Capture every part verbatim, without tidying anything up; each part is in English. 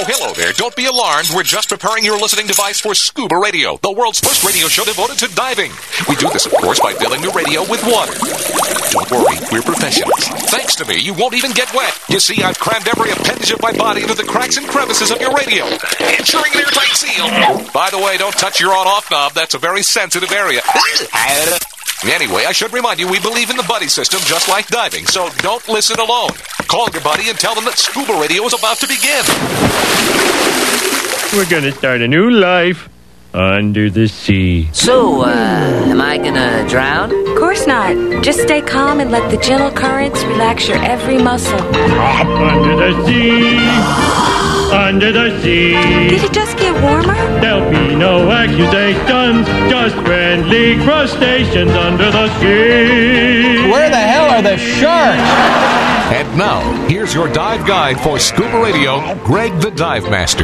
hello there. Don't be alarmed. We're just preparing your listening device for Scuba Radio, the world's first radio show devoted to diving. We do this, of course, by filling the radio with water. Don't worry, we're professionals. Thanks to me, you won't even get wet. You see, I've crammed every appendage of my body into the cracks and crevices of your radio, ensuring an airtight seal. By the way, don't touch your on-off knob. That's a very sensitive area. Anyway, I should remind you, we believe in the buddy system just like diving, so don't listen alone. Call your buddy and tell them that Scuba Radio is about to begin. We're gonna start a new life under the sea. So, uh, am I gonna drown? Of course not. Just stay calm and let the gentle currents relax your every muscle. Under the sea. Under the sea. Did it just get warmer? There'll be no accusations, just friendly crustaceans under the sea. Where the hell are the sharks? And now, here's your dive guide for Scuba Radio, Greg the Dive Master.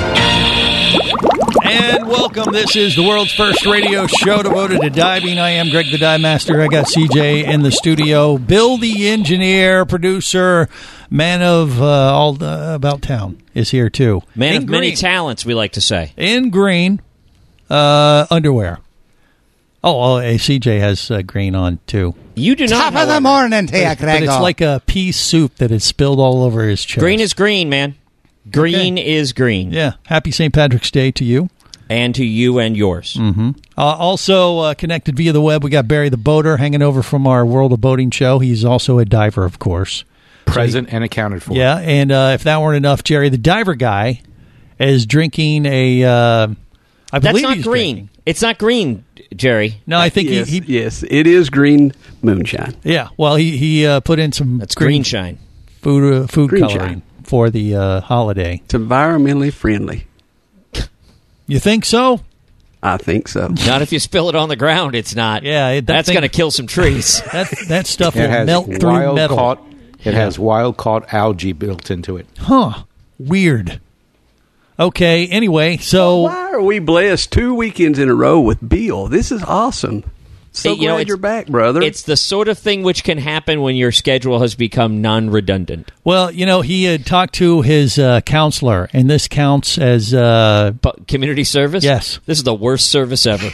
And welcome. This is the world's first radio show devoted to diving. I am Greg the Dive Master. I got C J in the studio. Bill the engineer, producer, man of uh, all uh, about town is here too. Man in of green. many talents, we like to say. In green uh, underwear. Oh, well, uh, C J has uh, green on too. You do not. Top of the morning to you, But, but it's like a pea soup that is spilled all over his chest. Green is green, man. Green Okay. is green. Yeah. Happy Saint Patrick's Day to you. And to you and yours. Mm-hmm. Uh, also uh, connected via the web, we got Barry the Boater hanging over from our World of Boating show. He's also a diver, of course. Present so he, and accounted for. Yeah, and uh, if that weren't enough, Jerry the Diver Guy is drinking a... Uh, I That's believe not he's green. Drinking. It's not green, Jerry. No, I think yes, he, he... Yes, it is green moonshine. Yeah, well, he, he uh, put in some... That's green shine. Food, uh, food green coloring shine. For the uh, holiday. It's environmentally friendly. You think so? I think so. Not if you spill it on the ground, it's not. Yeah, it, that That's going to kill some trees. that, that stuff It will has melt through wild metal. Caught, it Yeah. has wild-caught algae built into it. Huh. Weird. Okay, anyway, so... Why are we blessed two weekends in a row with Bill? This is awesome. So Hey, you know, glad it's- you're back, brother. It's the sort of thing which can happen when your schedule has become non-redundant. Well, you know, he had talked to his uh, counselor, and this counts as... Uh, But community service? Yes. This is the worst service ever.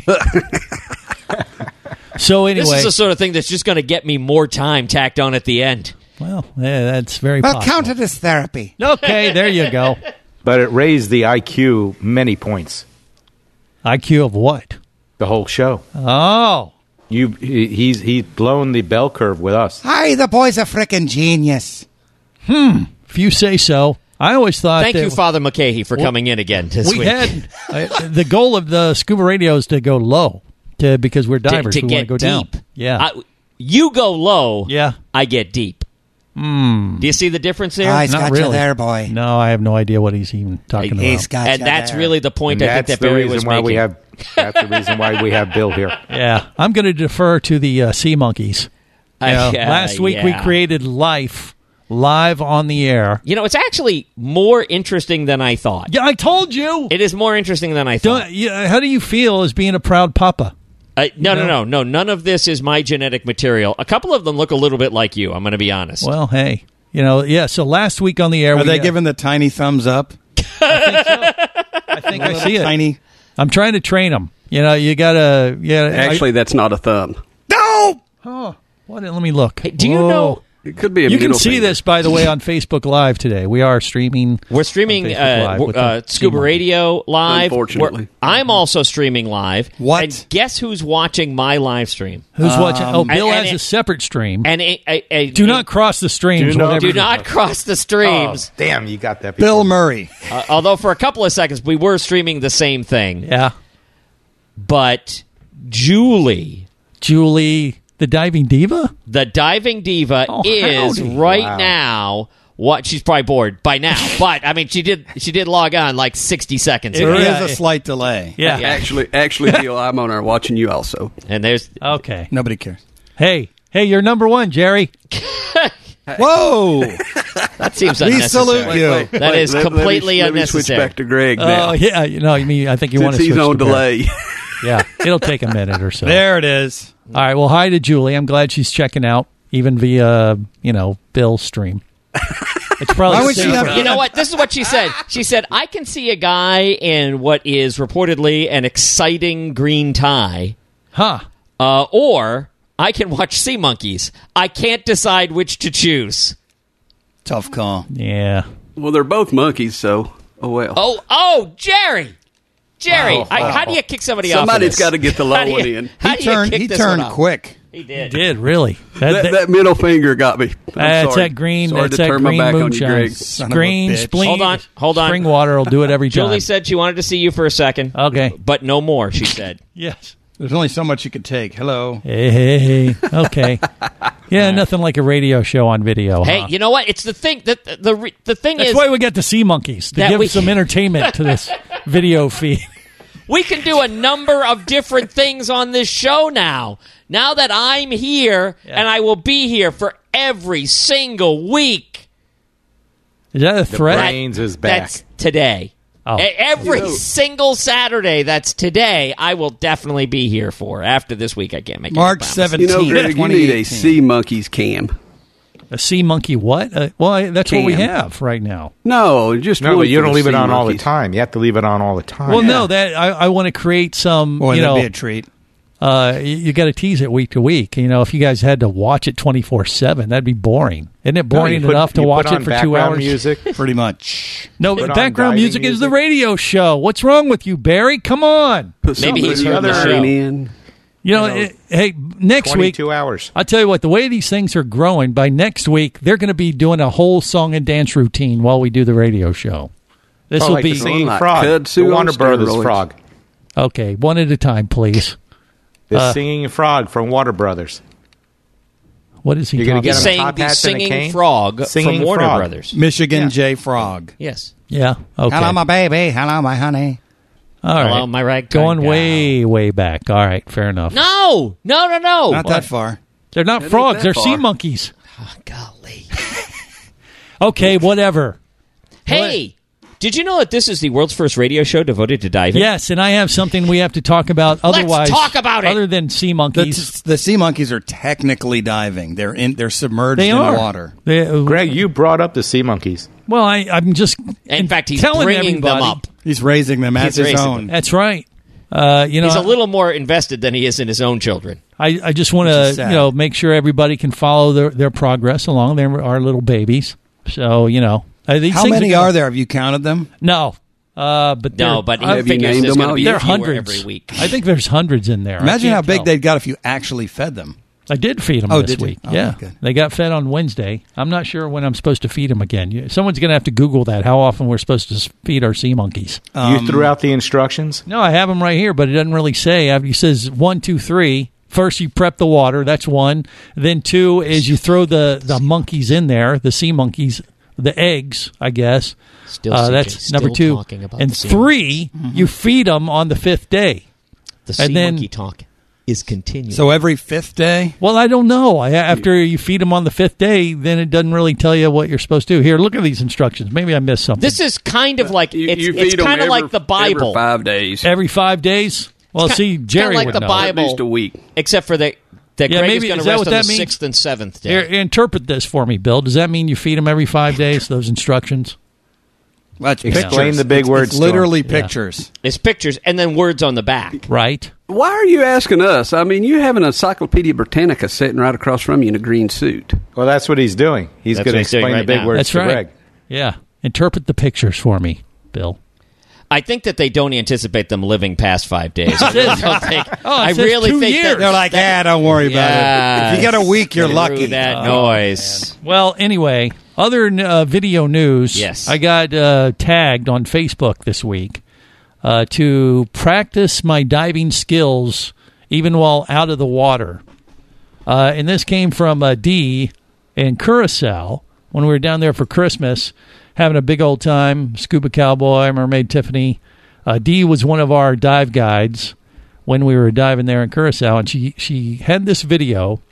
so anyway... This is the sort of thing that's just going to get me more time tacked on at the end. Well, yeah, that's very Well, possible. count it as therapy. Okay, there you go. But it raised the I Q many points. I Q of what? The whole show. Oh. You, he, he's he's blown the bell curve with us. Hi, the boy's a frickin' genius. Hmm. If you say so. I always thought Thank that you, Father McCahey, for coming in again this we week. had uh, the goal of the Scuba Radio is to go low to, because we're divers. to, to we want get to go deep. down. Yeah. I, you go low. Yeah. I get deep. Mm. Do you see the difference there? Ah, he's Not got really. you there, boy. No, I have no idea what he's even talking He's about. got and you that's there. really the point And I think that's that the Barry reason was why making. we have. That's the reason why we have Bill here. Yeah. I'm going to defer to the uh, sea monkeys. You know, Uh, yeah, last week we yeah. created life live on the air. You know, it's actually more interesting than I thought. Yeah, I told you. It is more interesting than I thought. Don't, yeah, how do you feel as being a proud papa? Uh, no, no, No. no, no. None of this is my genetic material. A couple of them look a little bit like you. I'm going to be honest. Well, hey, you know, yeah. So last week on the air, Are we, they uh, giving the tiny thumbs up? I think I see it. Tiny. I'm trying to train them. You know, you gotta. Yeah, Actually, that's not a thumb. No! oh, what? Let me look. Hey, do you Whoa. know It could be a You can middle see finger. this, by the way, on Facebook Live today. We are streaming. we're streaming on Facebook uh, Live w- with uh, the Scuba Sea Radio live. Unfortunately. We're- I'm also streaming live. What? And guess who's watching my live stream? Who's watching? Oh, Bill and- has and a it- separate stream. And a, a, a, do a- not cross the streams. Do not- whatever do it is. not cross the streams. Oh, damn, you got that. Bill before. Murray. Uh, although for a couple of seconds we were streaming the same thing. Yeah, But Julie, Julie, the diving diva. the diving diva, Oh, is howdy. right Wow. now. What she's probably bored by now, but I mean, she did she did log on like sixty seconds There ago. is Yeah. a slight delay. Yeah. Yeah. Actually, actually, Bill, I'm on there watching you also. And there's Okay. Nobody cares. Hey, hey, you're number one, Jerry. Whoa! that seems We unnecessary. salute you. That is let- let me- completely let me, switch unnecessary. back to Greg now. Oh yeah, you know, I mean, I think you want Since to he's switch on to Barry. delay. Yeah, it'll take a minute or so. There it is. All right. Well, hi to Julie. I'm glad she's checking out, even via you know Bill's stream. It's probably Why would she safer. have- You know what? This is what she said. She said, I can see a guy in what is reportedly an exciting green tie, Huh. uh, or I can watch sea monkeys. I can't decide which to choose. Tough call. Yeah. Well, they're both monkeys, so oh well. Oh, oh, Jerry. Jerry, Wow. I, how do you kick somebody off Somebody's of this? got to get the low How do one you- in. How He do you turned. kick He this turned one off? quick. He did. Did, really. That, That, that- that middle finger got me. I'm that's sorry. that green, Sorry that's to that turn my green back on you, moonshine. Greg. Son of a Green, bitch. spleen. Hold on, hold on. Spring water will do it every time. Julie said she wanted to see you for a second. Okay. But no more, she said. Yes. There's only so much you could take. Hello. Hey, hey, hey. Okay. Yeah, nothing like a radio show on video. Hey, huh? you know what? It's the thing that the, the the the thing That's is why we get the sea monkeys to that give we- some entertainment to this video feed. we can do a number of different things on this show now. Now that I'm here and I will be here for every single week. Is that a threat? brains is back. That's today. Oh. E- Every You know- single Saturday that's today, I will definitely be here for. After this week, I can't make any March promises. seventeenth, You know, Greg, you need a twenty eighteen. sea monkeys cam. A sea monkey what? Uh, well, I, that's what we Cam. have right now. No, just No, one but you for don't the leave it sea on all the monkeys. time. You have to leave it on all the time. Well, no, that I, I want to create some, Boy, you that'd know, be a treat. uh, you, you got to tease it week to week. You know, if you guys had to watch it twenty-four seven, that'd be boring. Isn't it No, you boring put- enough to you watch put it on for two background hours? music. Pretty much. No, Put on background diving music, is the music. radio show. What's wrong with you, Barry? Come on. Put Maybe something he's in heard the there show. and in. You know, You know, it- hey, next week, twenty-two hours. I'll tell you what, the way these things are growing, by next week, they're going to be doing a whole song and dance routine while we do the radio show. This Oh, will like be the singing Like frog, Kudzu the on Warner Brothers steroids. frog. okay, one at a time, please. The Uh, singing frog from Warner Brothers. What is he You're gonna talking get He's him a about? saying top the hat and a singing cane? frog Singing from Warner frog. Brothers. Michigan Yeah. J Frog. Yes. Yeah, okay. Hello, my baby. Hello, my honey. All right. Hello, my ragtime Going gal. way, way back. All right, fair enough. No, no, no, no. Not that far. They're not It ain't frogs. that They're far. sea monkeys. Oh, golly. Okay, whatever. Hey, did you know that this is the world's first radio show devoted to diving? Yes, and I have something we have to talk about. Let's Otherwise, talk about it. Other than sea The, monkeys, the sea monkeys are technically diving. They're in. They're submerged they in are the water. They, uh, Greg, you brought up the sea monkeys. well, I, I'm just In fact, he's telling bringing them everybody- up. He's raising them as He's his raising own. them. That's right. Uh, you know, He's a little more invested than he is in his own children. I, I just want Which is to sad. you know make sure everybody can follow their, their progress along. They're our little babies, so you know uh, these How things many gonna- are there? Have you counted them? No, uh, but No, they're- but he I- Have you figures named there's them going to out be yet? they're fewer hundreds every week. I think there's hundreds in there. I Imagine can't how big tell. they'd got if you actually fed them. I did feed them Oh, this did you? week. Oh, yeah, good. they got fed on Wednesday. I'm not sure when I'm supposed to feed them again. You- Someone's going to have to Google that. How often we're supposed to s- feed our sea monkeys? Um, you threw out the instructions. No, I have them right here, but it doesn't really say. It says one, two, three. First, you prep the water. That's one. Then two is you throw the, the monkeys in there, the sea monkeys, the eggs, I guess. Still, Uh, C J, that's still number two. talking about And the sea three, you feed them on the fifth day. The sea and then- monkey talk is continuing. So every fifth day. Well, I don't know. I, after you feed them on the fifth day, then it doesn't really tell you what you're supposed to do. Here, look at these instructions. Maybe I missed something. this is kind of like You, it's, you it's feed 'em kind of every- like the Bible, every five days. Every five days? Well, It's see, ki- Jerry kinda like would the know. Bible. At least a week. except for that that Yeah, Greg maybe- is going is to that rest what on the that means? sixth and seventh day. Here, interpret this for me, Bill. Does that mean you feed them every five days, those instructions? That's Explain pictures. the big It's- words It's to 'em. literally Yeah. pictures. It's pictures and then words on the back. Right? Why are you asking us? I mean, you have an Encyclopedia Britannica sitting right across from you in a green suit. Well, that's what he's doing. He's That's going what to he's doing explain right the big now. words That's to right. Greg. Yeah. Interpret the pictures for me, Bill. I think that they don't anticipate them living past five days. I really don't think. Oh, it I says really two think years. that They're like, ah, don't worry about Yeah, it. If you get a week, you're screw lucky. That Oh, noise. Well, anyway, other uh, video news. Yes. I got uh, tagged on Facebook this week uh, to practice my diving skills even while out of the water. Uh, and this came from uh, Dee in Curacao when we were down there for Christmas, having a big old time. Scuba Cowboy, Mermaid Tiffany. Uh, Dee was one of our dive guides when we were diving there in Curacao, and she, she had this video.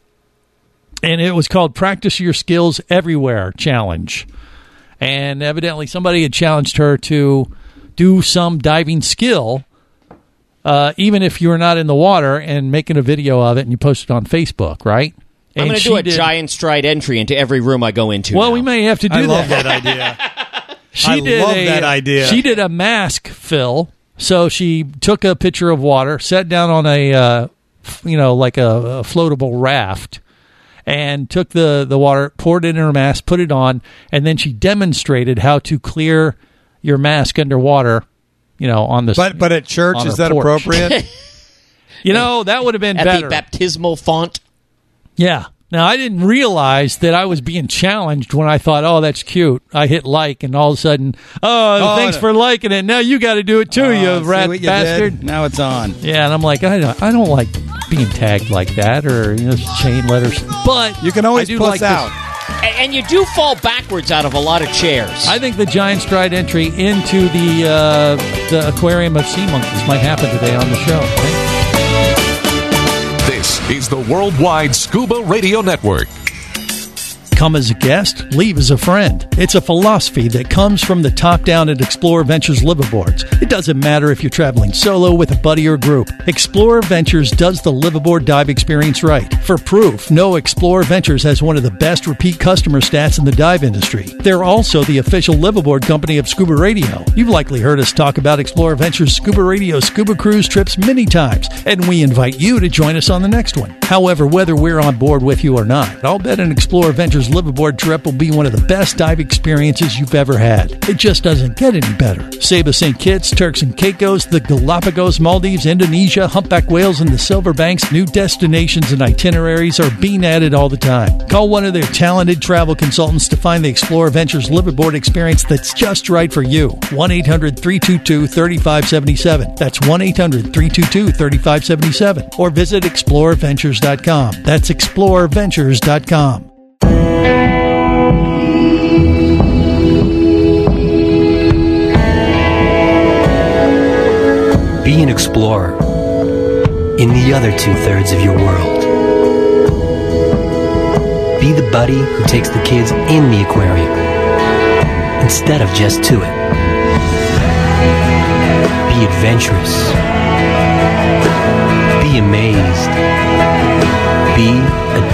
And it was called Practice Your Skills Everywhere Challenge. And evidently somebody had challenged her to do some diving skill, uh, even if you're not in the water, and making a video of it and you post it on Facebook, right? I'm going to she do a did- giant stride entry into every room I go into. Well, now. we may have to do I that. love that idea. She I did love a, that idea. She did a mask fill. So she took a pitcher of water, sat down on a, uh, f- you know, like a, a floatable raft, and took the, the water, poured it in her mask, put it on, and then she demonstrated how to clear your mask underwater, you know, on the But but at church, on is her that porch. appropriate? You know, that would have been At better. the baptismal font. Yeah. Now, I didn't realize that I was being challenged when I thought, oh, that's cute. I hit like, and all of a sudden, oh, Oh, thanks no. for liking it. Now you got to do it too, Oh, you see rat what you bastard. did? Now it's on. Yeah, and I'm like, I don't, I don't like being tagged like that or you know, chain letters. But You can always I do puss like this- out. And, and you do fall backwards out of a lot of chairs. I think the giant stride entry into the uh, the aquarium of sea monkeys might happen today on the show. Right? This is the Worldwide Scuba Radio Network. Come as a guest, leave as a friend. It's a philosophy that comes from the top down at Explorer Ventures liveaboards. It doesn't matter if you're traveling solo with a buddy or group. Explorer Ventures does the liveaboard dive experience right. For proof, know Explorer Ventures has one of the best repeat customer stats in the dive industry. They're also the official liveaboard company of Scuba Radio. You've likely heard us talk about Explorer Ventures Scuba Radio scuba cruise trips many times, and we invite you to join us on the next one. However, whether we're on board with you or not, I'll bet an Explorer Ventures liveaboard trip will be one of the best dive experiences you've ever had. It just doesn't get any better. Saba Saint Kitts, Turks and Caicos, the Galapagos, Maldives, Indonesia, humpback whales, and the Silver Banks, new destinations and itineraries are being added all the time. Call one of their talented travel consultants to find the Explorer Ventures liveaboard experience that's just right for you. one eight hundred three two two three five seven seven. That's one eight hundred three two two three five seven seven. Or visit explorer ventures dot com. That's explorer ventures dot com. Be an explorer in the other two-thirds of your world. Be the buddy who takes the kids in the aquarium instead of just to it. Be adventurous. Be amazed. Be a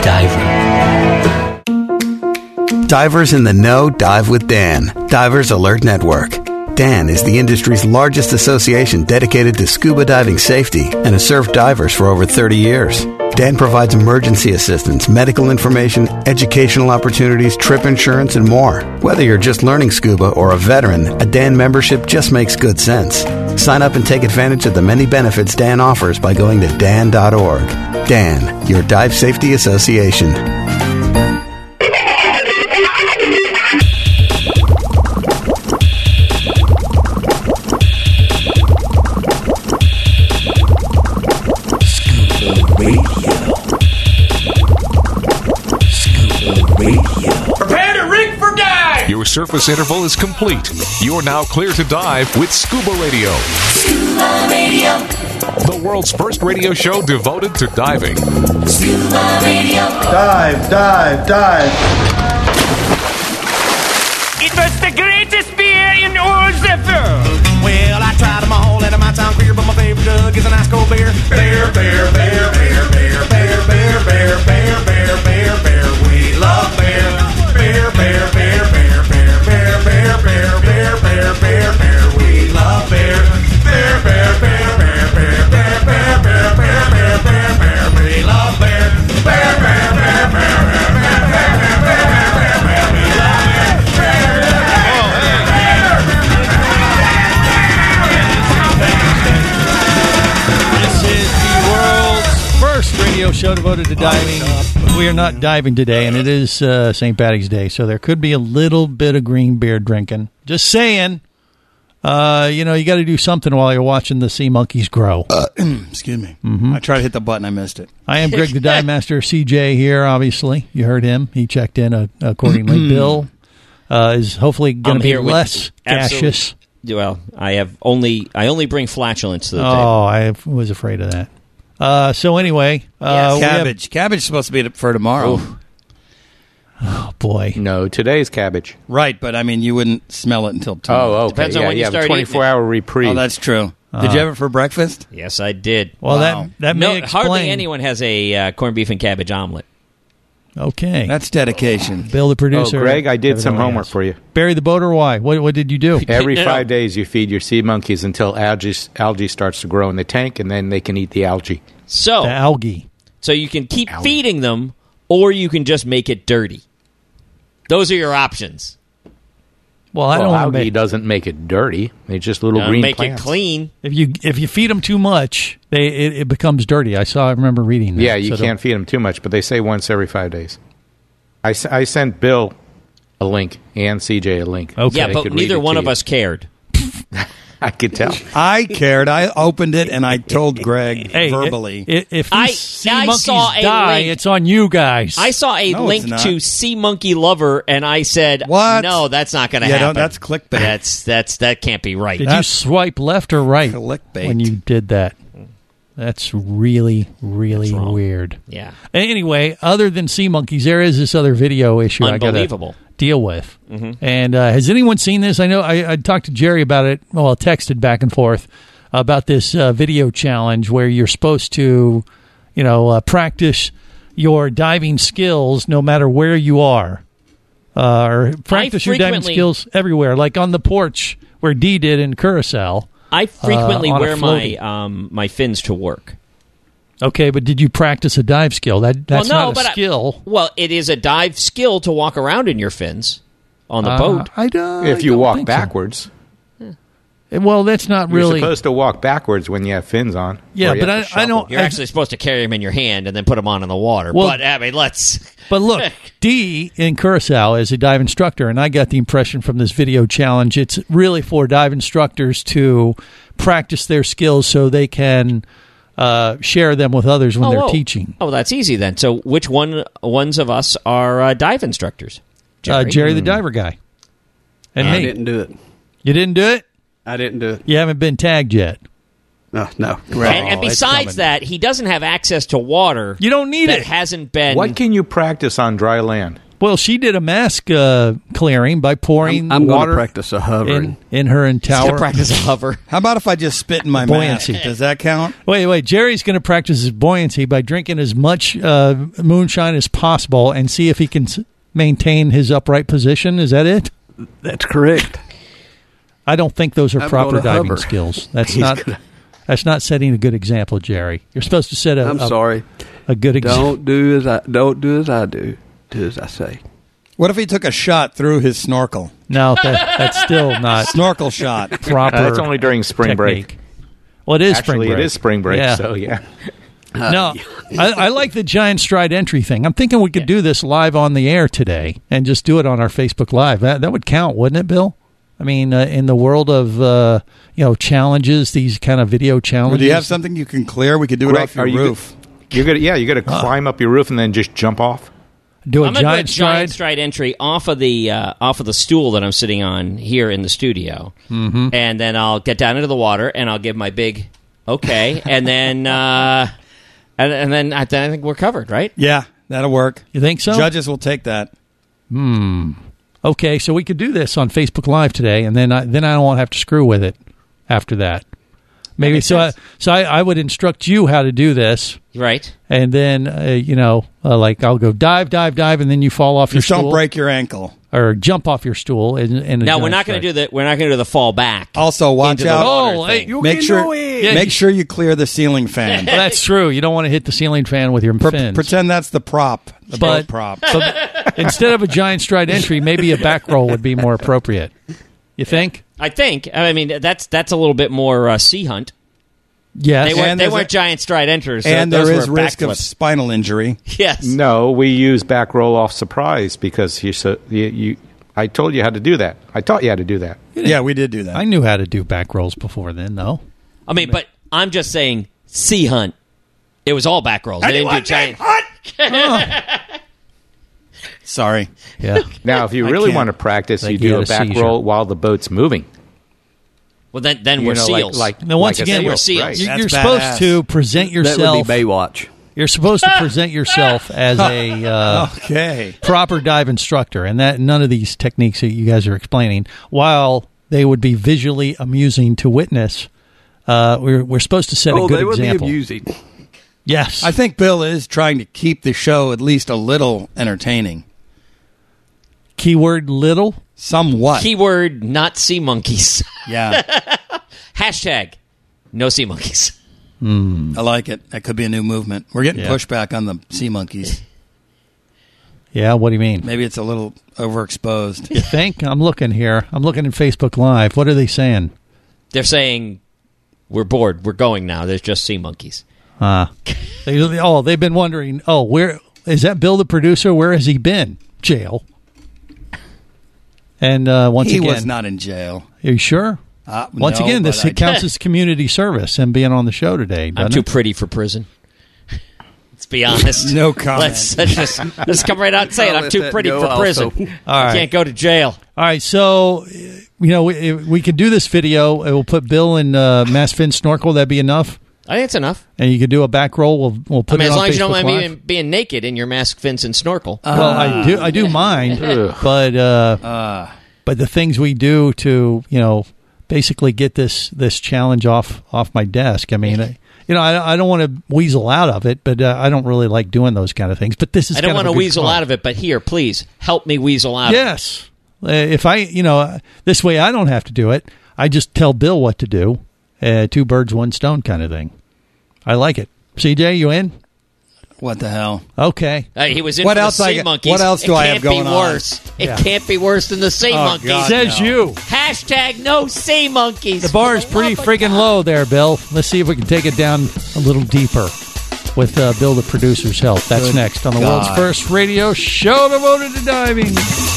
diver. Divers in the know dive with Dan. Divers Alert Network. Dan is the industry's largest association dedicated to scuba diving safety and has served divers for over thirty years. Dan provides emergency assistance, medical information, educational opportunities, trip insurance, and more. Whether you're just learning scuba or a veteran, a Dan membership just makes good sense. Sign up and take advantage of the many benefits Dan offers by going to dan dot org. Dan, your dive safety association. Prepare to rig for dive! Your surface interval is complete. You're now clear to dive with Scuba Radio. Scuba Radio. The world's first radio show devoted to diving. Scuba Radio. Dive, dive, dive. It was the greatest beer in all the world. Well, I tried them all and my town beer, but my favorite Doug is an ice cold beer. Bear, bear, bear, bear, bear, bear, bear, bear, bear, bear, bear, bear. We love bear. Bear, bear, bear, bear, bear, bear, bear, bear, bear, bear, bear, bear. We love bear. Bear, bear, bear, bear, bear, bear, bear, bear, bear, bear, bear, bear. We love bear. Bear, bear, bear, bear, bear, bear, bear, bear, bear, bear, bear. We love This is the world's first radio show devoted to diving. We are not diving today, and it is uh, Saint Patty's Day, so there could be a little bit of green beer drinking. Just saying, uh, you know, you got to do something while you're watching the sea monkeys grow. Uh, excuse me. Mm-hmm. I tried to hit the button. I missed it. I am Greg the Dive Master. C J here, obviously. You heard him. He checked in uh, accordingly. Bill uh, is hopefully going I'm to be here with- less absolutely. gaseous. Well, I have only I only bring flatulence to the table. Oh, I was afraid of that. Uh, so anyway, uh, we have- Cabbage. Cabbage is supposed to be for tomorrow. Oh, boy. No, today's cabbage. Right, but I mean, you wouldn't smell it until tomorrow. Oh, okay. Depends on yeah, when you yeah, start twenty-four eating it. hour reprieve. Oh, that's true. Uh, Did you have it for breakfast? Yes, I did. Well, Wow. that that may No, explain. hardly anyone has a uh, corned beef and cabbage omelet. Okay. That's dedication. Bill, the producer. Oh, Greg, I did some Everything homework else. for you. Bury the boat or why? What, what did you do? Every No. five days, you feed your sea monkeys until algae algae starts to grow in the tank, and then they can eat the algae. So, The algae. so you can keep Algae. feeding them, or you can just make it dirty. Those are your options. Well, I well, don't want to algae make doesn't make it dirty. It's just little Uh, green make plants. it clean. if you if you feed them too much, they it, it becomes dirty. I saw. I remember reading that. Yeah, you So can't feed them too much, but they say once every five days. I, s- I sent Bill a link and C J a link. Okay. Yeah, They but could read neither it one to of you. us cared. I could tell. I cared. I opened it and I told Greg Hey, verbally. i- i- if these I- sea I monkeys saw a die, link. it's on you guys. I saw a No, link it's not. to Sea Monkey Lover, and I said, What? No, that's not going to Yeah, happen. don't- that's clickbait. That's that's that can't be right. Did you That's swipe left or right clickbait. when you did that? That's really, really That's wrong. weird. Yeah, Anyway, other than sea monkeys, there is this other video issue I got unbelievable. to deal with. Mm-hmm. And uh, has anyone seen this? I know I, I talked to Jerry about it. Well, I texted back and forth about this uh, video challenge where you're supposed to, you know, uh, practice your diving skills no matter where you are, uh, or practice your diving frequently- skills everywhere, like on the porch where Dee did in Curacao. I frequently uh, on a wear my floaty. um, my fins to work. Okay, but did you practice a dive skill? That that's well, no, not a but I- skill. well, it is a dive skill to walk around in your fins on the Uh, boat. I don't. If I you don't walk think so. backwards, Well, that's not you're really. supposed to walk backwards when you have fins on. Yeah, or you but have I- to I shuffle. don't- You're I- actually supposed to carry them in your hand and then put them on in the water. Well- but I mean, let's. But look, Dee in Curacao is a dive instructor, and I got the impression from this video challenge it's really for dive instructors to practice their skills so they can uh, share them with others when oh, they're oh. teaching. Oh, that's easy then. So, which one ones of us are uh, dive instructors? Jerry, uh, Jerry the Hmm. diver guy, and I me. didn't do it. You didn't do it. I didn't do it. You haven't been tagged yet. No, no. And, and Oh, besides it's coming. that, he doesn't have access to water. You don't need that it. hasn't been. What can you practice on dry land? Well, she did a mask uh, clearing by pouring I'm, I'm going water to practice a hovering. in, in her and He's gonna tower. practice a hover? How about if I just spit in my Buoyancy. mask? Does that count? Wait, wait. Jerry's going to practice his buoyancy by drinking as much uh, moonshine as possible and see if he can s- maintain his upright position. Is that it? That's correct. I don't think those are I'm proper gonna diving hover. skills. That's He's not. gonna- That's not setting a good example, Jerry. You're supposed to set a. I'm a, sorry. A good example. Don't do as I don't do as I do. Do as I say. What if he took a shot through his snorkel? No, that, that's still not Snorkel shot. proper. Uh, that's only during spring break. technique. Well, it is Actually, spring break. it is spring break, Yeah. so yeah. No, I, I like the giant stride entry thing. I'm thinking we could do this live on the air today and just do it on our Facebook Live. That, that would count, wouldn't it, Bill? I mean, uh, in the world of uh, you know challenges, these kind of video challenges. Well, do you have something you can clear? We could do it Greg, off your are you roof. Go- you're gonna, yeah, you got to climb up your roof and then just jump off. Do a I'm gonna giant do a stride. giant stride entry off of the uh, off of the stool that I'm sitting on here in the studio, mm-hmm. and then I'll get down into the water and I'll give my big okay, and then uh, and, and then I, then I think we're covered, right? Yeah, that'll work. You think so? Judges will take that. Hmm. Okay, so we could do this on Facebook Live today, and then I, then I don't want to have to screw with it after that. Maybe so. I, so I, I would instruct you how to do this, Right. and then uh, you know, uh, like I'll go dive, dive, dive, and then you fall off your Just stool, don't break your ankle. or jump off your stool. And, and Now we're not going to do the we're not going to do the fall back. Also, watch into the out. water Oh, thing. hey, you Make can sure, do it. Yeah, make you- sure you clear the ceiling fan. Well, that's true. You don't want to hit the ceiling fan with your Pre- fins. pretend that's the prop, the But- boat prop. But instead of a giant stride entry, maybe a back roll would be more appropriate. You think? I think. I mean, that's that's a little bit more uh, sea hunt. Yes. They weren't And they there's weren't a- giant stride enters. So and those there is were risk of backflips. spinal injury. Yes. No, we use back roll off surprise because you, so, you, you. I told you how to do that. I taught you how to do that. Yeah, we did do that. I knew how to do back rolls before then, though. I mean, but I'm just saying sea hunt. It was all back rolls. They didn't do giant. Sorry. Yeah. Now, if you I really can't. want to practice, Like you you do had a a back seizure. roll while the boat's moving. Well, then then You we're know, like- seals. Like, Now, once like a again, seal, we're seals. right. You- That's You're badass. supposed to present That would yourself. be Baywatch. You're supposed to present yourself as a uh, Okay. proper dive instructor, and that none of these techniques that you guys are explaining, while they would be visually amusing to witness, uh, we're we're supposed to set Oh, a good they would example. be amusing. Yes. I think Bill is trying to keep the show at least a little entertaining. Keyword little? Somewhat. Keyword not sea monkeys. Yeah. Hashtag no sea monkeys. Mm. I like it. That could be a new movement. We're getting Yeah. pushback on the sea monkeys. Yeah, what do you mean? Maybe it's a little overexposed. You think? I'm looking here. I'm looking at Facebook Live. What are they saying? They're saying, we're bored. We're going now. There's just sea monkeys. Uh, they, oh, they've been wondering, oh, where is that Bill the producer? Where has he been? Jail. And uh, once he again... was not in jail. Are you sure? Uh, once no, again, this but I- counts as community service and being on the show today. I'm doesn't too it? pretty for prison. Let's be honest. No comment. Let's, let's just let's come right out and say it. I'm Let too that pretty go for also. prison. All I right. can't go to jail. All right, so, you know, we, we could do this video. It will put Bill in uh, mask fin snorkel. That'd be enough. I think it's enough. And you could do a back roll. We'll we'll put I mean, it as on long as you don't Facebook mind Live. being, being naked in your mask, fins, and snorkel. Well, I do I do mind, but uh, but the things we do to, you know, basically get this this challenge off off my desk. I mean, I, you know, I, I don't want to weasel out of it, but uh, I don't really like doing those kind of things. But this is I don't kind want of to a good weasel call. out of it, but here, please, help me weasel out of it. Yes. Uh, if I, you know, uh, this way I don't have to do it. I just tell Bill what to do. Uh, two birds, one stone kind of thing. I like it. C J, you in? What the hell? Okay. Uh, he was in What for else the I sea got- monkeys. what else do it I can't have going be on? worse. It Yeah. can't be worse than the sea Oh, monkeys. God, Says no. you. Hashtag no sea monkeys. The bar is pretty friggin' low there, Bill. Let's see if we can take it down a little deeper with uh, Bill, the producer's help. That's Good next on the God. world's first radio show devoted to diving.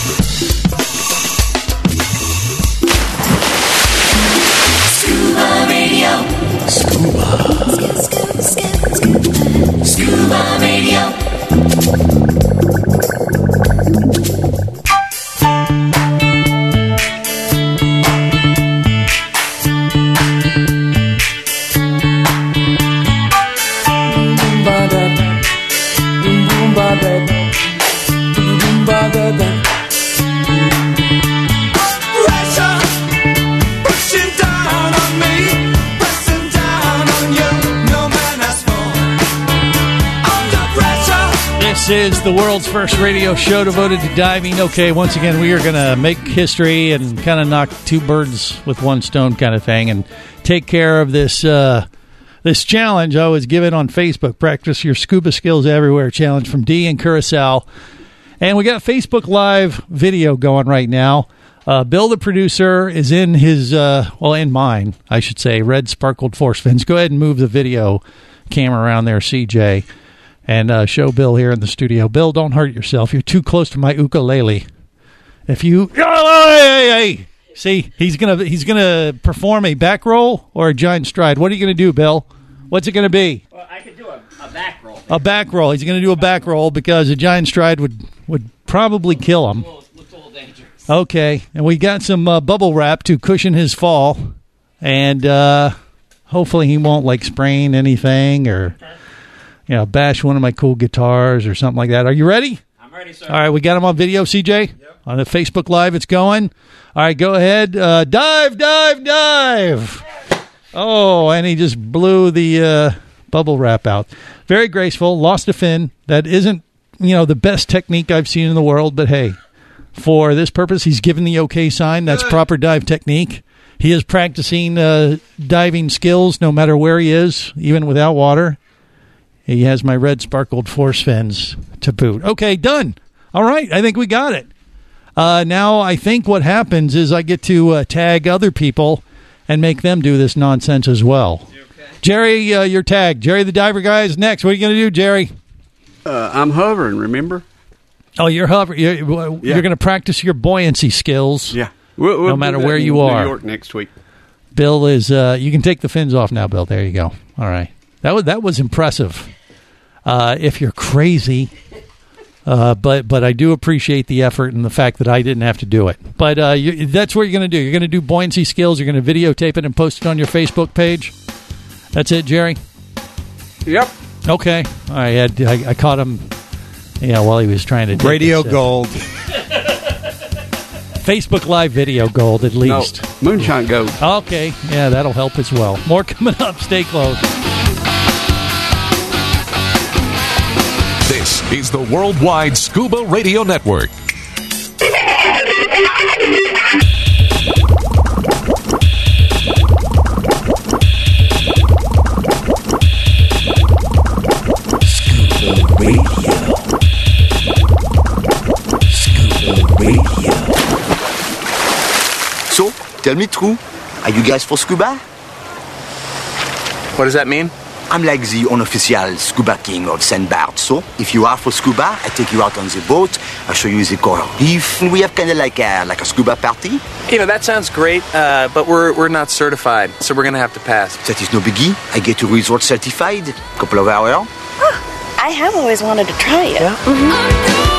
Scuba Radio. Scuba. Scuba Radio. Pressure pushing down on me, pressing down on you. No man has fallen under pressure. This is the world's first radio show devoted to diving. Okay, once again, we are going to make history and kind of knock two birds with one stone kind of thing and take care of this uh, this challenge I was given on Facebook. Practice your scuba skills everywhere challenge from D in Curacao. And we got Facebook Live video going right now. Uh, Bill, the producer, is in his, uh, well, in mine, I should say, red sparkled force fins. Go ahead and move the video camera around there, C J, and uh, show Bill here in the studio. Bill, don't hurt yourself. You're too close to my ukulele. If you, oh, hey, hey, hey. See, he's gonna he's gonna perform a back roll or a giant stride. What are you gonna do, Bill? What's it gonna be? Well, I could do a, a back roll. A back roll. He's going to do a back roll because a giant stride would, would probably kill him. Looks a little dangerous. Okay, and we got some uh, bubble wrap to cushion his fall, and uh, hopefully he won't like sprain anything or you know bash one of my cool guitars or something like that. Are you ready? I'm ready, sir. All right, we got him on video, C J. Yep. On the Facebook Live, it's going. All right, go ahead. Uh, dive, dive, dive. Oh, and he just blew the uh, bubble wrap out. Very graceful. Lost a fin. That isn't, you know, the best technique I've seen in the world, but hey, for this purpose, he's given the okay sign. That's proper dive technique. He is practicing uh, diving skills no matter where he is, even without water. He has my red sparkled force fins to boot. Okay, done. All right, I think we got it. Uh, now, I think what happens is I get to uh, tag other people and make them do this nonsense as well. Jerry, uh, you're tagged. Jerry the Diver Guy is next. What are you going to do, Jerry? Uh, I'm hovering, remember? Oh, you're hovering. You're, you're Yeah. going to practice your buoyancy skills. Yeah. We'll, we'll no do matter that where in you New are. York next week. Bill is, uh, you can take the fins off now, Bill. There you go. All right. That was, that was impressive. Uh, if you're crazy, uh, but but I do appreciate the effort and the fact that I didn't have to do it. But uh, you, that's what you're going to do. You're going to do buoyancy skills. You're going to videotape it and post it on your Facebook page. That's it, Jerry? Yep. Okay. All right. I, I, I caught him yeah, while he was trying to... take Radio this, uh, gold. Facebook Live video gold, at least. No, moonshine gold. Okay. Yeah, that'll help as well. More coming up. Stay close. is the Worldwide Scuba Radio Network. So, tell me true, are you guys for scuba? What does that mean? I'm like the unofficial scuba king of Saint Bart. So, if you are for scuba, I take you out on the boat, I show you the coral reef, and we have kind of like a, like a scuba party. You know, that sounds great, uh, but we're we're not certified, so we're going to have to pass. That is no biggie. I get to resort certified. Couple of hours. Huh. I have always wanted to try it. Yeah. Mm-hmm.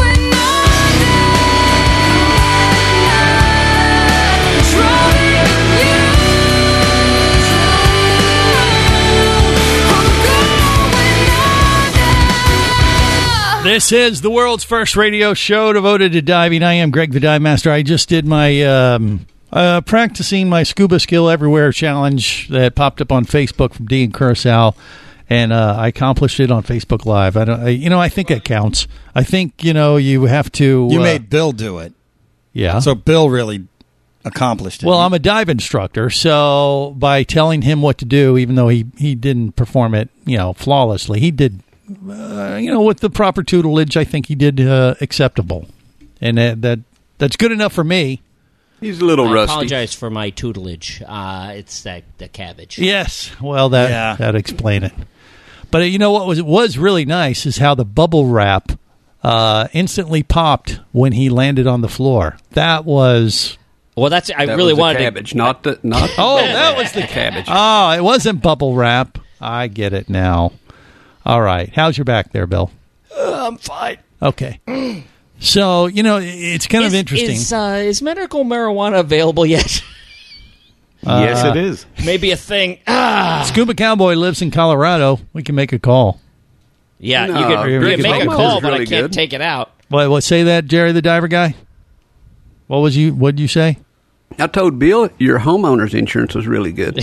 This is the world's first radio show devoted to diving. I am Greg the Dive Master. I just did my um, uh, practicing my scuba skill everywhere challenge that popped up on Facebook from Dean Curacao, and uh, I accomplished it on Facebook Live. I don't, I, you know, I think it counts. I think you know you have to. You uh, made Bill do it. Yeah. So Bill really accomplished it. Well, I'm a dive instructor, so by telling him what to do, even though he, he didn't perform it, you know, flawlessly, he did. Uh, you know, with the proper tutelage, I think he did uh, acceptable, and that, that that's good enough for me. He's a little I rusty. apologize for my tutelage. Uh, it's that the cabbage. Yes, well, that Yeah. that explain it. But uh, you know what was was really nice is how the bubble wrap uh, instantly popped when he landed on the floor. That was. Well, that's I That really was the wanted cabbage, to. not the not. Oh, that was the cabbage. Oh, it wasn't bubble wrap. I get it now. All right. How's your back there, Bill? Uh, I'm fine. Okay. So, you know, it's kind is, of interesting. Is, uh, is medical marijuana available yet? Uh, yes, it is. Maybe a thing. Ah. Scuba Cowboy lives in Colorado. We can make a call. Yeah, No, you can, you Rick can make a Homo call, is but I really can't good. take it out. What, what say that, Jerry the Diver Guy? What was you? What did you say? I told Bill your homeowner's insurance was really good.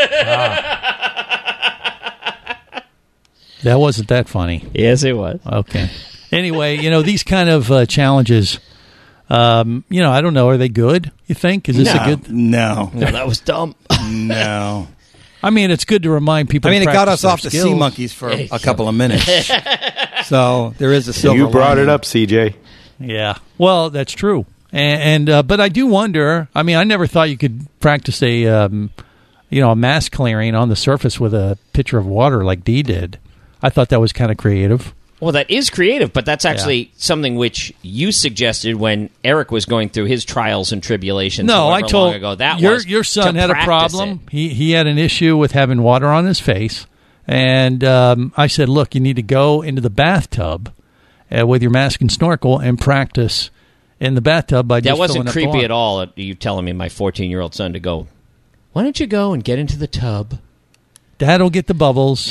That wasn't that funny. Yes, it was. Okay. Anyway, you know, these kind of uh, challenges, um, you know, I don't know. Are they good, you think? Is this no, a good? No. No, that was dumb. No. I mean, it's good to remind people. I mean, to it got practice us off their the sea skills. monkeys for a couple of minutes. So there is a silver You brought lining. it up, C J. Yeah. Well, that's true. And, and uh, but I do wonder. I mean, I never thought you could practice a, um, you know, a mass clearing on the surface with a pitcher of water like Dee did. I thought that was kind of creative. Well, that is creative, but that's actually yeah. something which you suggested when Eric was going through his trials and tribulations. No, I told long ago that your was your son to had a practice problem. it. He he had an issue with having water on his face, and um, I said, "Look, you need to go into the bathtub uh, with your mask and snorkel and practice in the bathtub by that just wasn't filling up the creepy water." at all. You telling me my fourteen-year-old son to go? Why don't you go and get into the tub? Dad'll get the bubbles.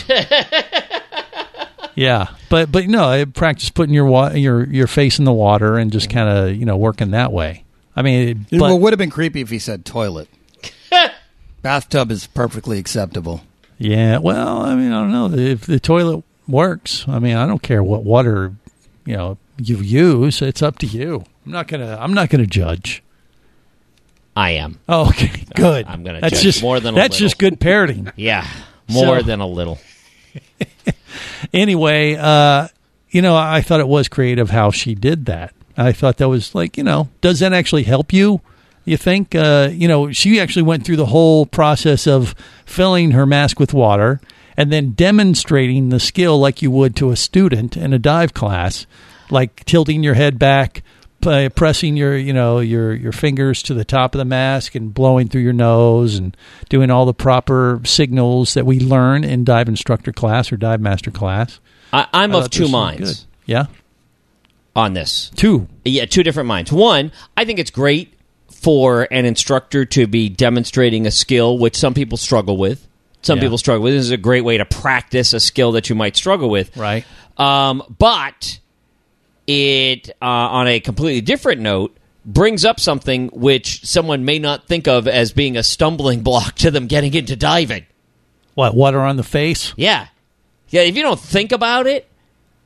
Yeah, but but no, I practice putting your wa- your your face in the water and just kind of you know working that way. I mean, It but, well, would have been creepy if he said toilet. Bathtub is perfectly acceptable. yeah. Well, I mean, I don't know if the toilet works. I mean, I don't care what water you know you use. It's up to you. I'm not gonna I'm not gonna judge. I am. Oh, okay, good. I'm gonna That's judge just more than a that's little. just good parroting. Yeah, more So- than a little. Anyway, uh, you know, I thought it was creative how she did that. I thought that was like, you know, does that actually help you? You think, uh, you know, she actually went through the whole process of filling her mask with water and then demonstrating the skill like you would to a student in a dive class, like tilting your head back, p- pressing your, you know, your, your fingers to the top of the mask and blowing through your nose and doing all the proper signals that we learn in dive instructor class or dive master class. I, I'm I of thought two this was minds. good. Yeah. On this. Two. Yeah, two different minds. One, I think it's great for an instructor to be demonstrating a skill which some people struggle with. Some Yeah. people struggle with. This is a great way to practice a skill that you might struggle with. Right. Um, but it, uh, on a completely different note, brings up something which someone may not think of as being a stumbling block to them getting into diving. What, water on the face? Yeah. Yeah, if you don't think about it,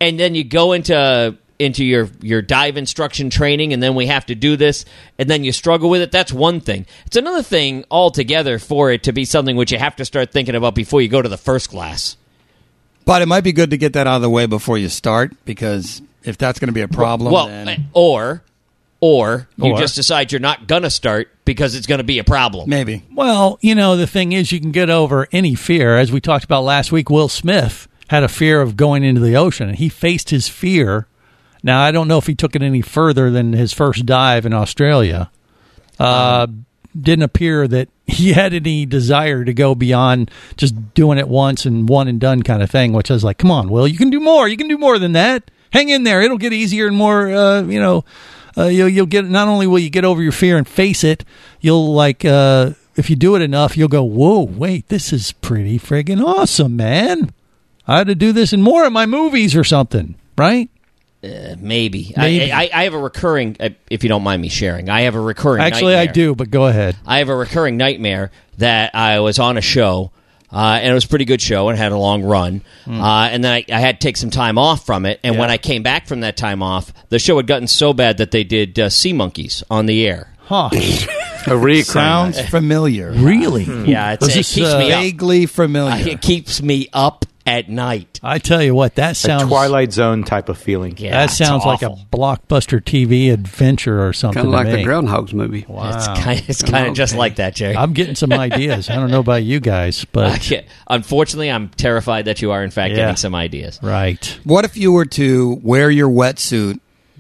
and then you go into into your, your dive instruction training, and then we have to do this, and then you struggle with it. That's one thing. It's another thing altogether for it to be something which you have to start thinking about before you go to the first class. But it might be good to get that out of the way before you start, because if that's going to be a problem, well, then or or you Or- just decide you're not going to start because it's going to be a problem. maybe. Well, you know, the thing is, you can get over any fear. As we talked about last week, Will Smith had a fear of going into the ocean, and he faced his fear. Now, I don't know if he took it any further than his first dive in Australia. Uh, didn't appear that he had any desire to go beyond just doing it once and one and done kind of thing, which I was like, come on, Will, you can do more. You can do more than that. Hang in there. It'll get easier and more, uh, you know, uh, you'll, you'll get, not only will you get over your fear and face it, you'll like, uh, if you do it enough, you'll go, whoa, wait, this is pretty friggin' awesome, man. I had to do this in more of my movies or something, right? Uh, maybe. Maybe. I, I, I have a recurring, uh, if you don't mind me sharing, I have a recurring Actually, nightmare. I do, but go ahead. I have a recurring nightmare that I was on a show, uh, and it was a pretty good show and had a long run. Hmm. Uh, and then I, I had to take some time off from it. And when I came back from that time off, the show had gotten so bad that they did uh, Sea Monkeys on the air. Huh. A recurring. Sounds familiar. Really? Yeah, it's, Was it this, keeps uh, me up. Vaguely familiar. Uh, it keeps me up at night. I tell you what, that sounds a Twilight Zone type of feeling. Yeah, that it's sounds like a awful. blockbuster T V adventure or something. Kind of like to the me. Groundhog's movie. Wow. It's kind, it's kind of just like that, Jerry. I'm getting some ideas. I don't know about you guys, I but can't- Unfortunately, I'm terrified that you are, in fact, Yeah. getting some ideas. right. What if you were to wear your wetsuit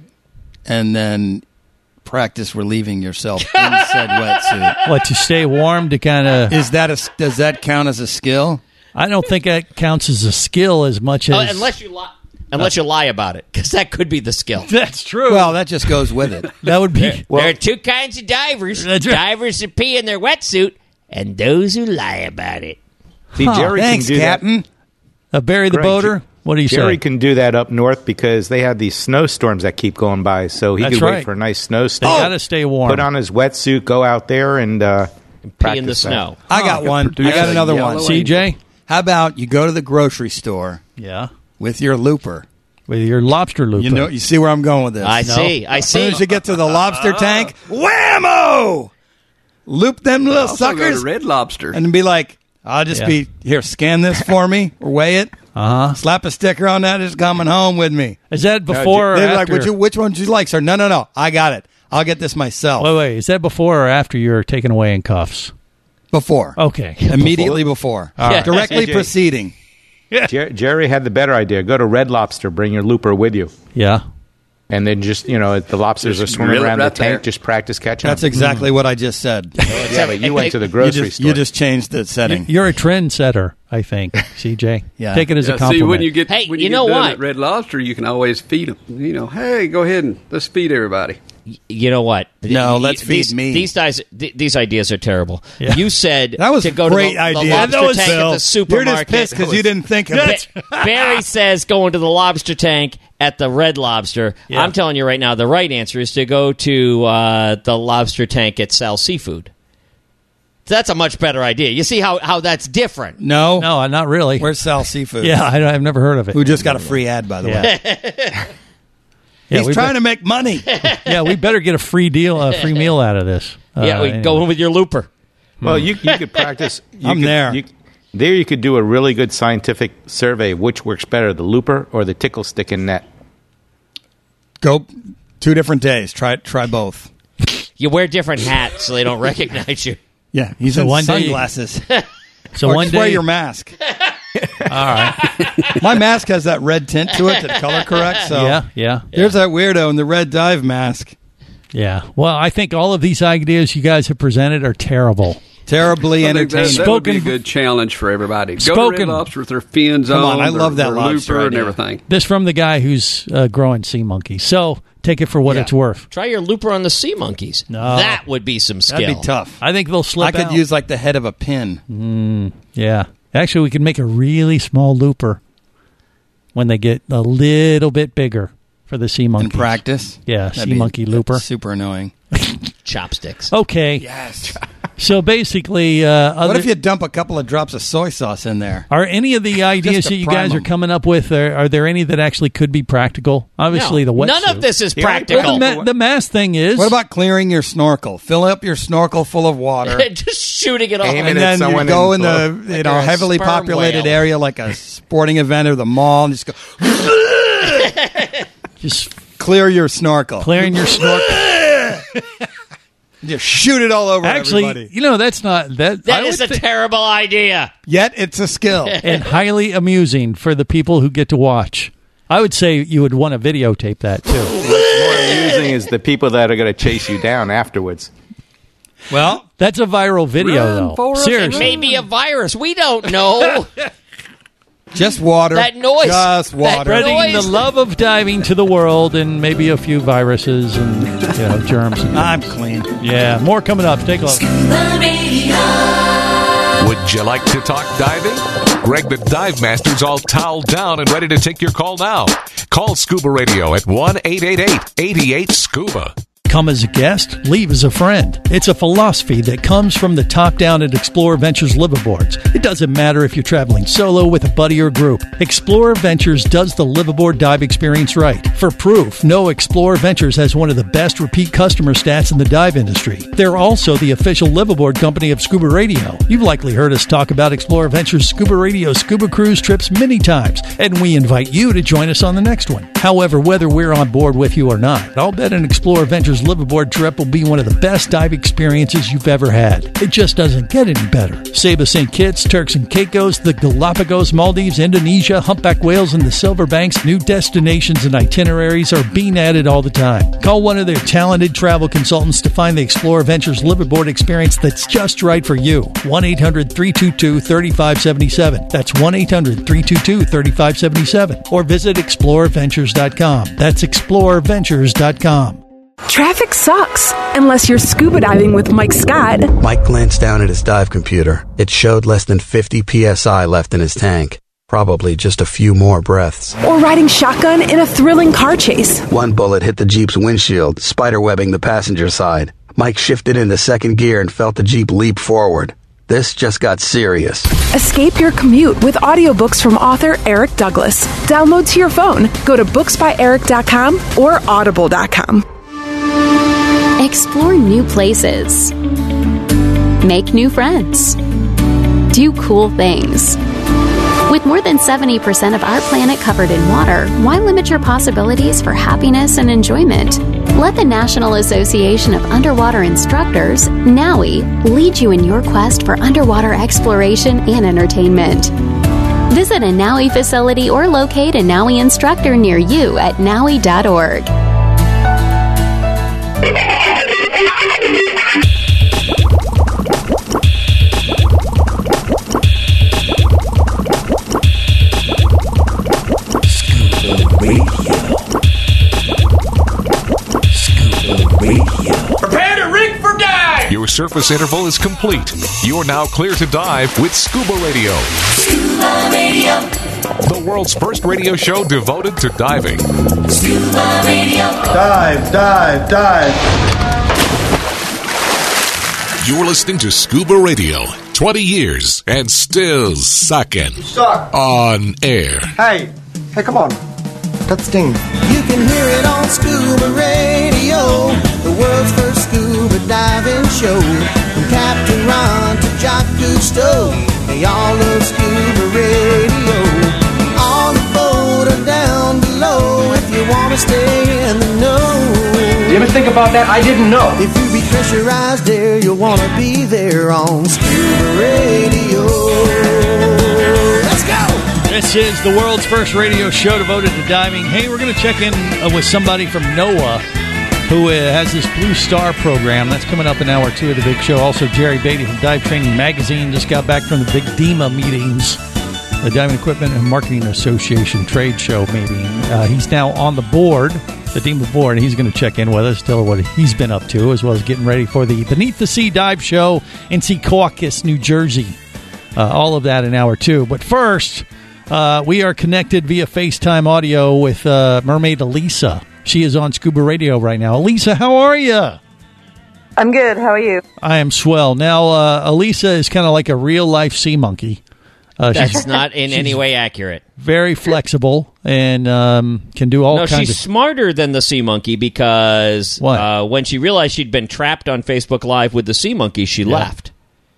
and then practice relieving yourself in said wetsuit? What, to stay warm to kind of... Is that a, does that count as a skill? I don't think that counts as a skill as much as... Uh, unless you lie, unless you lie about it, because that could be the skill. That's true. Well, that just goes with it. that would be... there are two kinds of divers: That's right. divers who pee in their wetsuit, and those who lie about it. See, Huh, Jerry Thanks, can do Captain. Uh, Barry the Great. boater? What do you that. Jerry say? can do that up north because they have these snowstorms that keep going by. So he That's could right. wait for a nice They snowstorm. got to stay warm. Put on his wetsuit, go out there, and uh, Pee in the practice that. snow. I got one. I produce got a another yellow one. C J? How about you go to the grocery store Yeah. with your looper? With your lobster loop. You know, you see where I'm going with this. I No. see. I As soon see. as you get to the lobster tank, whammo! Loop them little Also go to suckers Red Lobster. and be like, I'll just Yeah. be, here, scan this for me or weigh it. Uh-huh. Slap a sticker on that. It's coming home with me. Is that before or They're after? like, Would you, which one do you like, sir? No, no, no. I got it. I'll get this myself. Wait, wait. Is that before or after you're taken away in cuffs? Before. Okay. Immediately before. All right. Directly Jay. preceding. Jer- Jerry had the better idea. Go to Red Lobster, bring your looper with you. Yeah. And then just, you know, the lobsters Just are swimming grill it around right the tank, there. just practice catching That's them. exactly what I just said. Yeah, but you went to the You grocery just, store. you just changed the setting. You're a trendsetter, I think, C J. Yeah. Take it as Yeah, a compliment. see, when you get Hey, when you you, know get done what? at Red Lobster, you can always feed them. You know, hey, go ahead and let's feed everybody. You know what? No, Y- let's feed these, me. These guys, th- these ideas are terrible. Yeah. You said That was to go a great to the, idea. the lobster That was tank Bill. at the You're supermarket. just pissed because you didn't think of it. Ba- Barry says going to the lobster tank at the Red Lobster. Yeah. I'm telling you right now, the right answer is to go to uh, the lobster tank at Sal Seafood. That's a much better idea. You see how, how that's different. No. No, not really. Where's Sal Seafood? Yeah, I, I've never heard of it. Who just got a free ad, by the Yeah. way. Yeah, He's we trying bet- to make money. Yeah, we better get a free deal, a free meal out of this. yeah, Uh, we anyway. go in with your looper. Well, you, you could practice. You I'm could- there. You, there you could do a really good scientific survey. Which works better, the looper or the tickle stick and net? Go two different days. Try try both. You wear different hats so they don't recognize you. Yeah, he's So in one day you- sunglasses. So or one just wear day, your mask. all right. My mask has that red tint to it that color corrects. So Yeah, yeah, there's that weirdo in the red dive mask. yeah. Well, I think all of these ideas you guys have presented are terrible. Terribly I think that, entertaining. that would be a Spoken- good challenge for everybody. Go to Spoken- Red Lobster with their fins Come on. on, I their- love that their lobster looper and idea. everything. This from the guy who's uh, growing sea monkeys. So take it for what Yeah. it's worth. Try your looper on the sea monkeys. No. That would be some skill. That'd be tough. I think they'll slip I could out. use like the head of a pin. Mm, yeah. Actually, we could make a really small looper when they get a little bit bigger for the sea In monkeys. practice. Yeah, That'd sea be- monkey looper. Super annoying. Chopsticks. Okay. Yes. So basically, uh, what other, if you dump a couple of drops of soy sauce in there? Are any of the ideas Just to that you prime guys are them. coming up with, are, are there any that actually could be practical? Obviously, No, the wetsuit. none of this is Yeah, practical. The, ma- the mask thing is. What about clearing your snorkel? Fill up your snorkel full of water. Just shooting it off. and then you go in the you know heavily populated area like a sporting event or the mall and just go just clear your snorkel. Clearing your snorkel. Just shoot it all over Actually, everybody. you know, that's not that. That I is a would thi- terrible idea. Yet it's a skill. and highly amusing for the people who get to watch. I would say you would want to videotape that too. What's more amusing is the people that are going to chase you down afterwards. Well, that's a viral video, Run, though. Forrest, Seriously. It may be a virus. We don't know. Just water. That noise. Just water. Spreading noise. the love of diving to the world and maybe a few viruses and you know germs. I'm clean. Yeah, more coming up. Take a look. Would you like to talk diving? Greg the Dive Master's all toweled down and ready to take your call now. Call Scuba Radio at one eight eight eight, eight eight, SCUBA. Come as a guest, leave as a friend. It's a philosophy that comes from the top down at Explorer Ventures liveaboards. It doesn't matter if you're traveling solo, with a buddy, or group. Explorer Ventures does the liveaboard dive experience right. For proof, know Explorer Ventures has one of the best repeat customer stats in the dive industry. They're also the official liveaboard company of Scuba Radio. You've likely heard us talk about Explorer Ventures Scuba Radio scuba cruise trips many times, and we invite you to join us on the next one. However, whether we're on board with you or not, I'll bet an Explorer Ventures liveaboard trip will be one of the best dive experiences you've ever had. It just doesn't get any better. Saba Saint Kitts, Turks and Caicos, the Galapagos, Maldives, Indonesia, humpback whales, and the Silver Banks, new destinations and itineraries are being added all the time. Call one of their talented travel consultants to find the Explorer Ventures liveaboard experience that's just right for you. one eight hundred, three two two, three five seven seven. That's one eight hundred, three two two, three five seven seven. Or visit explorer ventures dot com. That's explorer ventures dot com. Traffic sucks unless you're scuba diving with Mike Scott. Mike glanced down at his dive computer. It showed less than fifty P S I left in his tank. Probably just a few more breaths. Or riding shotgun in a thrilling car chase. One bullet hit the Jeep's windshield, spiderwebbing the passenger side. Mike shifted into second gear and felt the Jeep leap forward. This just got serious. Escape your commute with audiobooks from author Eric Douglas. Download to your phone. Go to books by eric dot com or audible dot com. Explore new places. Make new friends. Do cool things. With more than seventy percent of our planet covered in water, why limit your possibilities for happiness and enjoyment? Let the National Association of Underwater Instructors, NAUI, lead you in your quest for underwater exploration and entertainment. Visit a NAUI facility or locate a NAUI instructor near you at N A U I dot org. Prepare to rig for dive! Your surface interval is complete. You're now clear to dive with Scuba Radio. Scuba Radio. The world's first radio show devoted to diving. Scuba Radio. Dive, dive, dive. You're listening to Scuba Radio. twenty years and still sucking. Suck. On air. Hey, hey, come on. That's Sting. You can hear it on Scuba Radio, the world's first scuba diving show. From Captain Ron to Jock Cousteau, they all love Scuba Radio. On the boat or down below, if you want to stay in the know. You ever think about that? I didn't know. If you be pressurized there, you'll want to be there on Scuba Radio. Let's go! This is the world's first radio show devoted to diving. Hey, we're going to check in uh, with somebody from NOAA who uh, has this Blue Star program. That's coming up in hour two of the big show. Also, Jerry Beatty from Dive Training Magazine just got back from the big D E M A meetings, the Diving Equipment and Marketing Association trade show meeting. Uh, he's now on the board, the D E M A board, and he's going to check in with us, tell what he's been up to, as well as getting ready for the Beneath the Sea Dive Show in Secaucus, New Jersey. Uh, all of that in hour two. But first... Uh, we are connected via FaceTime audio with uh, Mermaid Elisa. She is on Scuba Radio right now. Elisa, how are you? Uh, I'm good. How are you? I am swell. Now, uh, Elisa is kind of like a real-life sea monkey. Uh, That's she's- not in she's any way accurate. Very flexible and um, can do all No, kinds she's of... smarter than the sea monkey because uh, when she realized she'd been trapped on Facebook Live with the sea monkey, she left.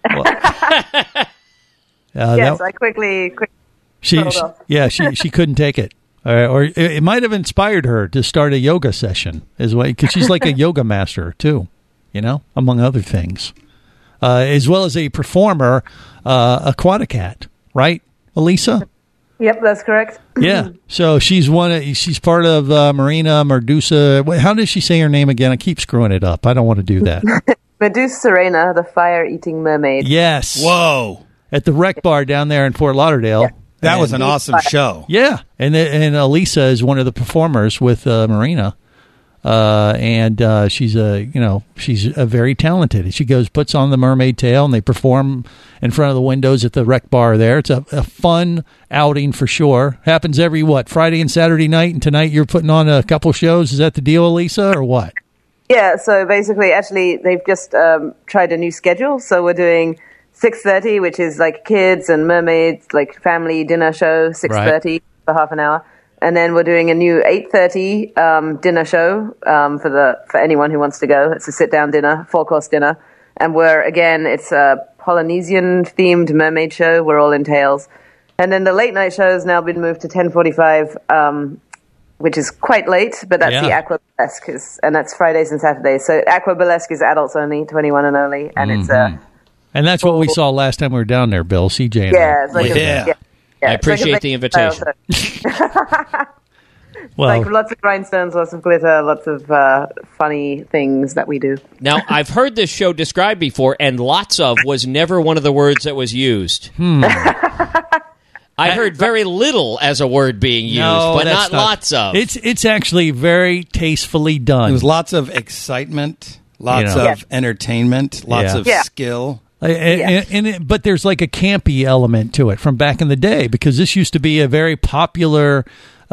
Uh, yes, that- I quickly, quickly She, rolled she- off. yeah, she she couldn't take it, uh, or it, it might have inspired her to start a yoga session as well, because she's like a yoga master too, you know, among other things, uh, as well as a performer, uh, Aquaticat, right, Elisa? Yep, that's correct. Yeah, so she's one. Of, she's part of uh, Marina Medusa. Wait, how does she say her name again? I keep screwing it up. I don't want to do that. Medusa Serena, the fire-eating mermaid. Yes. Whoa. At the Rec Bar down there in Fort Lauderdale. That was And- an awesome show. Yeah, and and Elisa is one of the performers with uh, Marina, uh, and uh, she's a you know she's a very talented. She goes puts on the mermaid tail, and they perform in front of the windows at the Rec Bar there. It's a, a fun outing for sure. Happens every what Friday and Saturday night, and tonight you're putting on a couple shows. Is that the deal, Elisa, or what? Yeah, so basically, actually, they've just um, tried a new schedule. So we're doing six thirty, which is like kids and mermaids, like family dinner show, six thirty for half an hour. And then we're doing a new eight thirty um, dinner show um, for the for anyone who wants to go. It's a sit-down dinner, four-course dinner. And we're, again, it's a Polynesian-themed mermaid show. We're all in tails. And then the late-night show has now been moved to ten forty-five, um, which is quite late, but that's Yeah. the Aqua Burlesque, is, and that's Fridays and Saturdays. So Aqua Burlesque is adults only, twenty-one and only, and it's uh, Mhm. And that's what we saw last time we were down there, Bill. C J and yeah, I. it's like a, yeah. yeah, yeah, I it's like a appreciate big the invitation. style, so- Well, like lots of rhinestones, lots of glitter, lots of uh, funny things that we do. Now, I've heard this show described before, and lots of was never one of the words that was used. Hmm. I heard very little as a word being used, No, but that's not, lots of. It's it's actually very tastefully done. There was lots of excitement, lots You know. of entertainment, lots Yeah. of Yeah. skill. Uh, and, and it, but there's like a campy element to it from back in the day, because this used to be a very popular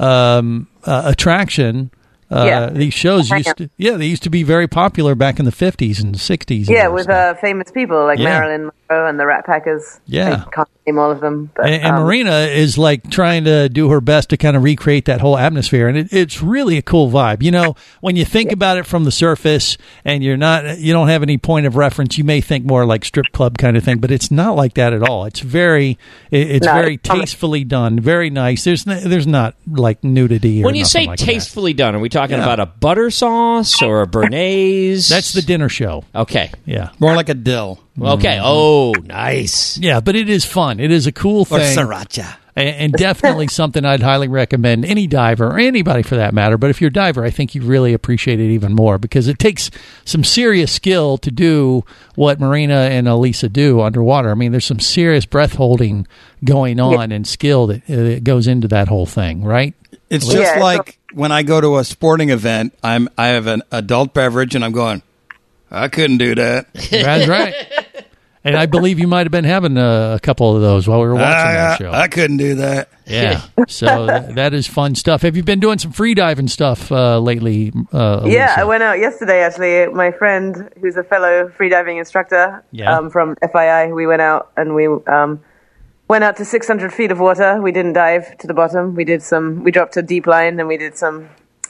um, uh, attraction. Uh, Yeah. These shows used to, yeah, they used to be very popular back in the fifties and sixties. and Yeah, all with that uh, famous people like Yeah. Marilyn Monroe and the Rat Packers. Yeah. I can't name all of them. But, And, and um, Marina is like trying to do her best to kind of recreate that whole atmosphere, and it, it's really a cool vibe. You know, when you think about it from the surface, and you're not, you don't have any point of reference, you may think more like strip club kind of thing, but it's not like that at all. It's very, it, it's No, very it's fun. tastefully done, very nice. There's, n- there's not like nudity. Or when you nothing say like that. tastefully done, are we talking Yeah. about a butter sauce or a béarnaise? That's the dinner show. Okay. Yeah. More like a dill. Okay. Oh, nice. Yeah, but it is fun. It is a cool Or thing. sriracha. And, and definitely something I'd highly recommend any diver or anybody for that matter. But if you're a diver, I think you really appreciate it even more, because it takes some serious skill to do what Marina and Elisa do underwater. I mean, there's some serious breath holding going on and skill that, uh, that goes into that whole thing, right? It's Elisa? just like when I go to a sporting event, I'm I have an adult beverage, and I'm going, I couldn't do that. That's right. And I believe you might have been having a, a couple of those while we were watching I, that show. I couldn't do that. Yeah. So that, that is fun stuff. Have you been doing some free diving stuff uh, lately? Uh, yeah, Elisa? I went out yesterday, actually. My friend, who's a fellow freediving instructor Yeah. um, from F I I, we went out and we um, went out to six hundred feet of water. We didn't dive to the bottom. We did some, we dropped a deep line and we did some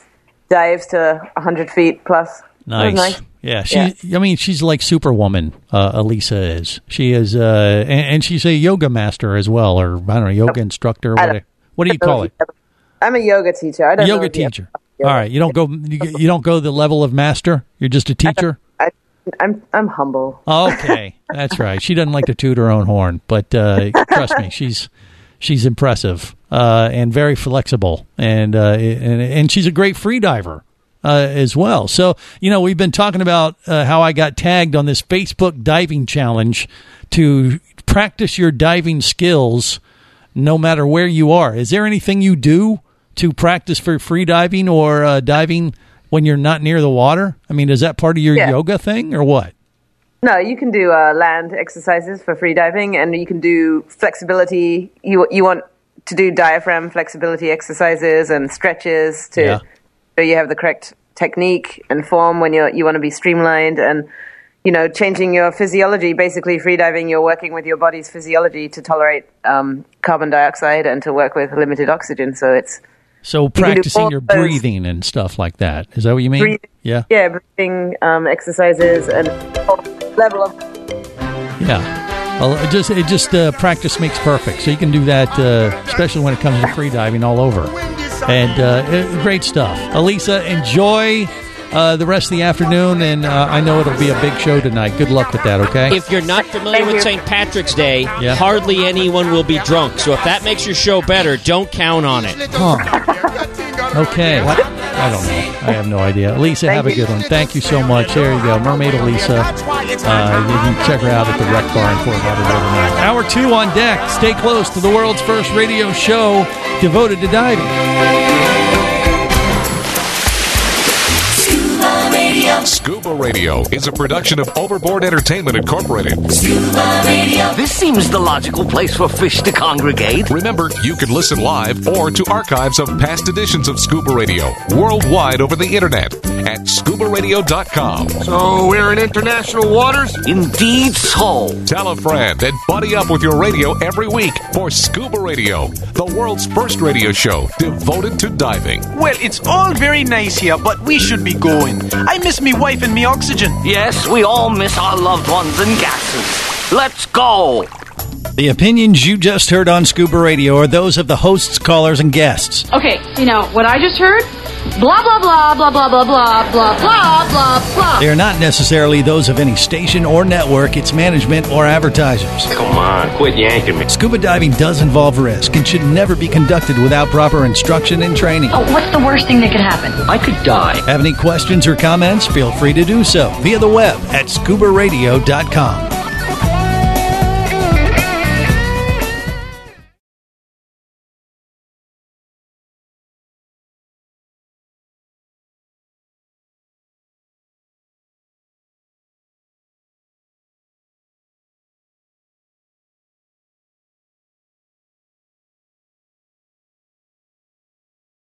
dives to one hundred feet plus. It was Nice. nice. Yeah, she. I mean, she's like Superwoman. Uh, Elisa is. She is, uh, and, and she's a yoga master as well, or I don't know, yoga instructor. I What, don't- what do you call it? I'm a yoga teacher. I don't know Yoga if you- teacher. All right, you don't go. You, you don't go the level of master. You're just a teacher. I, I'm I'm humble. Okay, that's right. She doesn't like to toot her own horn, but uh, trust me, she's she's impressive uh, and very flexible, and uh, and and she's a great free diver uh, as well. So you know, we've been talking about uh, how I got tagged on this Facebook diving challenge to practice your diving skills, no matter where you are. Is there anything you do to practice for free diving or uh, diving when you're not near the water? I mean, is that part of your Yeah. yoga thing or what? No, you can do uh, land exercises for free diving, and you can do flexibility. You you want to do diaphragm flexibility exercises and stretches to Yeah. so you have the correct technique and form when you you want to be streamlined. And you know, changing your physiology. Basically, freediving, you're working with your body's physiology to tolerate um, carbon dioxide and to work with limited oxygen. So it's So practicing your breathing and stuff like that. Is that what you mean? Breathing, yeah. Yeah, breathing um, exercises and level of. Yeah. Well, it just it just uh, practice makes perfect. So you can do that, uh, especially when it comes to freediving all over. And uh, it, great stuff. Elisa, enjoy uh, the rest of the afternoon, and uh, I know it'll be a big show tonight. Good luck with that, okay? If you're not familiar with Saint Patrick's Day, Yeah. hardly anyone will be drunk. So if that makes your show better, don't count on it. Huh. Okay. What? I don't know. I have no idea. Elisa, have a good one. Thank you so much. There you go. Mermaid Elisa. Uh, you can check her out at the Rec Bar in Fort Lauderdale tonight. Hour two on deck. Stay close to the world's first radio show devoted to diving. Scuba Radio is a production of Overboard Entertainment Incorporated. Scuba Radio. This seems the logical place for fish to congregate. Remember, you can listen live or to archives of past editions of Scuba Radio worldwide over the internet at scuba radio dot com. So we're in international waters? Indeed so. Tell a friend and buddy up with your radio every week for Scuba Radio, the world's first radio show devoted to diving. Well, it's all very nice here, but we should be going. I miss me wife and me oxygen. Yes, we all miss our loved ones and gases. Let's go. The opinions you just heard on Scuba Radio are those of the hosts, callers, and guests. Okay, you know, what I just heard? Blah, blah, blah, blah, blah, blah, blah, blah, blah, blah, blah. They are not necessarily those of any station or network, its management, or advertisers. Come on, quit yanking me. Scuba diving does involve risk and should never be conducted without proper instruction and training. Oh, what's the worst thing that could happen? I could die. Have any questions or comments? Feel free to do so via the web at scuba radio dot com.